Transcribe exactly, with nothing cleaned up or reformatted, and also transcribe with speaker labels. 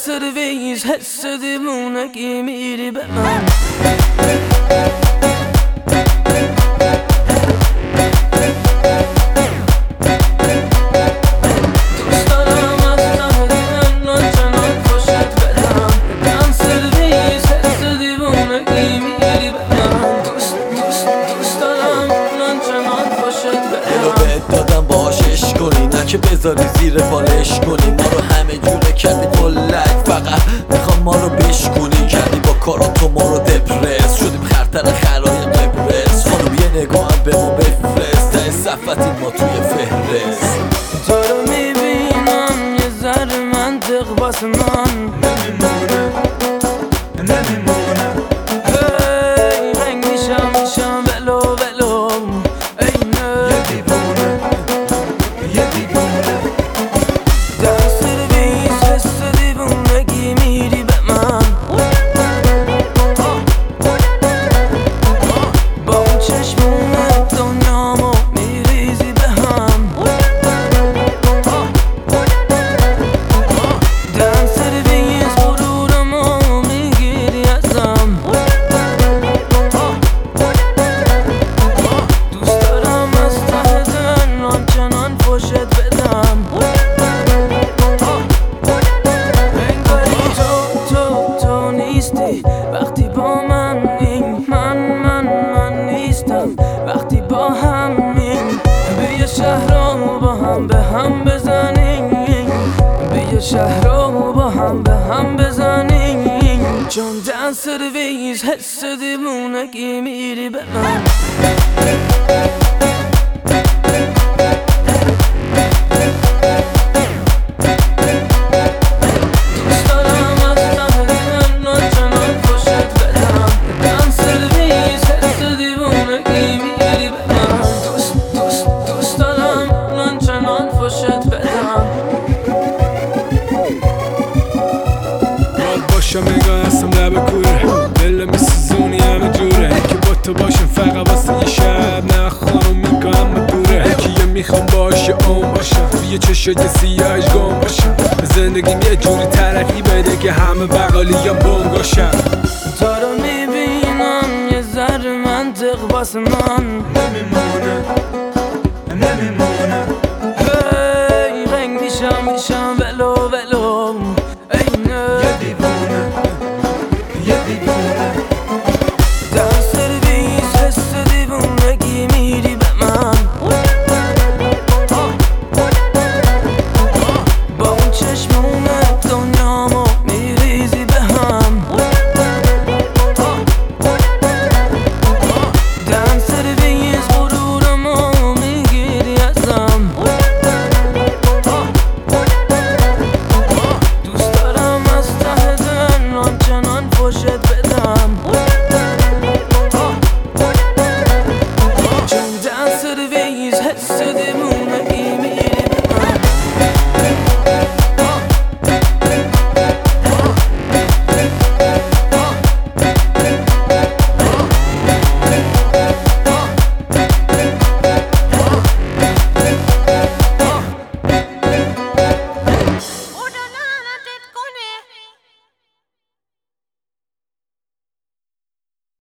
Speaker 1: سرویس حس دیوونگی میری به من.
Speaker 2: که بذاری زیر بالش کنی ما رو همه جوره کردی بلک، فقط میخوام ما رو بشکنی. کردی با کاراتو ما رو دپرس، شدیم خرتر خرای قبرس. خانم یه نگاه هم به ما بفرست، ته صفتیم ما توی فهرست.
Speaker 1: تو رو میبینم یه ذره منطق واسه من نمیمونه نمیمونه. هی رنگ میشم میشم ولو ولو اینه یه دیوونه یه دیوونه. در سرویس حس دیوونگی میری به من. با اون چشمونت دنیامو میریزی به هم. در سرویس غرورمو میگیری ازم. دوست دارم از ته دل آنچنان فوشت بدم. انگاری تو تو تو نیستی وقتی با من این من من من نیستم وقتی با همین. بیا شهر رو با هم به هم بزنیم، بیا شهر رو با هم به هم بزنیم. چون در سرویس حس دیوونگی میری به من.
Speaker 3: باشم نگاه هستم لب کوره، دل میسوزونی همه جوره. که با تو باشم فقط واسه یه شب، نه خانم میگم دوره. کیه میخوام باشه اون باشم، توی چشای سیاهش گم باشم. زندگیم یه جوری ترقی بده که همه بقالیم بونگاشم.
Speaker 1: تو رو میبینم یه ذره منطق واسه من نمیمونه